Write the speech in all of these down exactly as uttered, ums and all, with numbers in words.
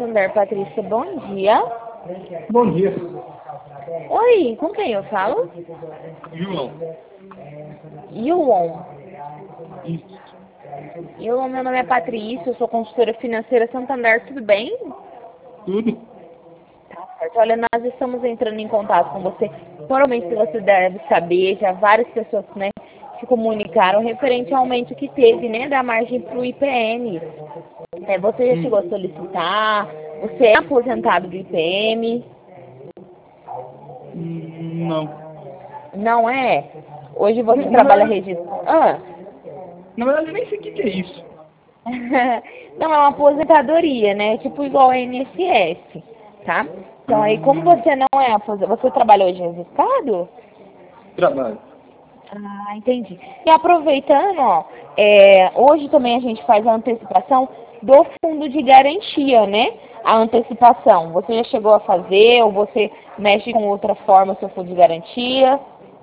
Santander, Patrícia, bom dia. Bom dia. Oi, com quem eu falo? João. Yuon. Isso. Eu, meu nome é Patrícia, eu sou consultora financeira Santander, tudo bem? Tudo? Tá certo. Olha, nós estamos entrando em contato com você. Provavelmente você deve saber, já várias pessoas, né, se comunicaram referente ao aumento que teve, né, da margem para o I P M. É, você já Hum. chegou a solicitar? Você é aposentado do I P M? Hum, Não. Não é? Hoje você Na trabalha verdade, registrado. Ah. na verdade, eu nem sei o que que é isso. Não, é uma aposentadoria, né? Tipo igual a I N S S, tá? Então aí, como Hum, você não é aposentado, você trabalha hoje registrado? trabalho. Ah, entendi. E aproveitando, ó, é, hoje também a gente faz a antecipação do fundo de garantia, né? A antecipação. Você já chegou a fazer ou você mexe com outra forma o seu fundo de garantia?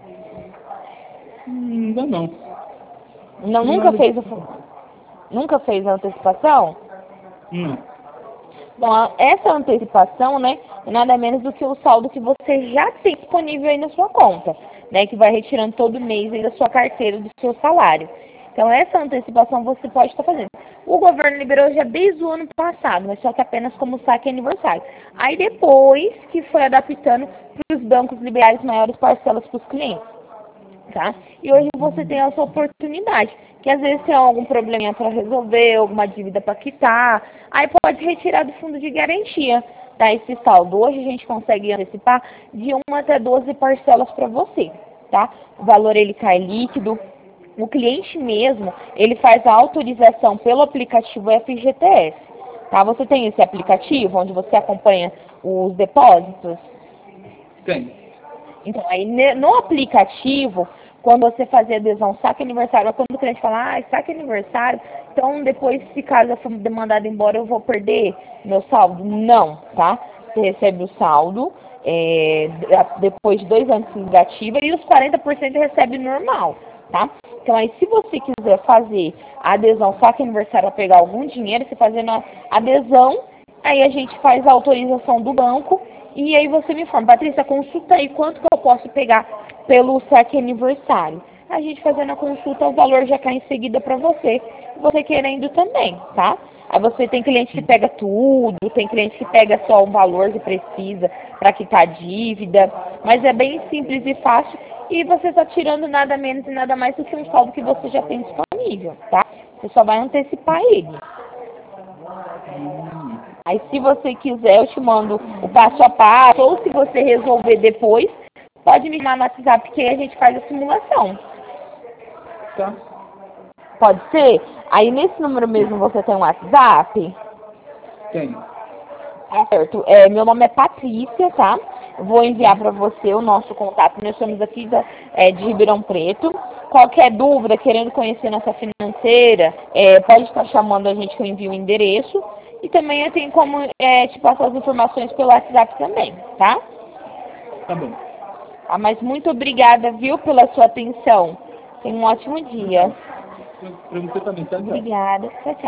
Hum, Ainda não. Acho Não, que nunca nada fez o disso. fundo? Nunca fez a antecipação? Não. Bom, a- essa antecipação, né, é nada menos do que o saldo que você já tem disponível aí na sua conta, né, que vai retirando todo mês aí da sua carteira, do seu salário. Então, essa antecipação você pode estar fazendo. O governo liberou já desde o ano passado, mas só que apenas como saque aniversário. Aí, depois que foi adaptando para os bancos liberais maiores parcelas para os clientes. Tá? E hoje você tem essa oportunidade, que às vezes tem algum probleminha para resolver, alguma dívida para quitar, aí pode retirar do fundo de garantia, tá? Esse saldo. Hoje a gente consegue antecipar de uma até doze parcelas para você, tá? O valor ele cai líquido. O cliente mesmo, ele faz a autorização pelo aplicativo F G T S, tá? Você tem esse aplicativo onde você acompanha os depósitos? Tem. Então, aí ne- no aplicativo, quando você fazer adesão saque aniversário, quando o cliente fala, ah, saque aniversário, então depois, se caso eu for demandado embora, eu vou perder meu saldo? Não, tá? Você recebe o saldo, é, a- depois de dois anos negativa, e os quarenta por cento recebe normal, tá? Então, aí, se você quiser fazer a adesão saque aniversário para pegar algum dinheiro, você fazendo a adesão, aí a gente faz a autorização do banco e aí você me informa, Patrícia, consulta aí quanto que eu posso pegar pelo saque aniversário. A gente fazendo a consulta, o valor já cai em seguida para você, você querendo também, tá? Aí você tem cliente que pega tudo, tem cliente que pega só o valor que precisa para quitar a dívida, mas é bem simples e fácil e você está tirando nada menos e nada mais do que um saldo que você já tem disponível, tá? Você só vai antecipar ele. Hum, Aí, se você quiser, eu te mando o passo a passo, ou se você resolver depois, pode me chamar no WhatsApp que aí a gente faz a simulação. Tá. Pode ser? Aí, nesse número mesmo, você tem um WhatsApp? Tem. Tá certo. É, meu nome é Patrícia, tá? Vou enviar Tá. para você o nosso contato. Nós somos aqui da, é, de Ribeirão Preto. Qualquer dúvida, querendo conhecer nossa financeira, é, pode estar chamando a gente que eu envio o endereço. E também eu tenho como é, te passar as informações pelo WhatsApp também, tá? Tá bom. Ah, mas muito obrigada, viu, pela sua atenção. Tenha um ótimo dia. Obrigado. Pra pra você também, tá? Tchau. Obrigada. Tchau, tchau.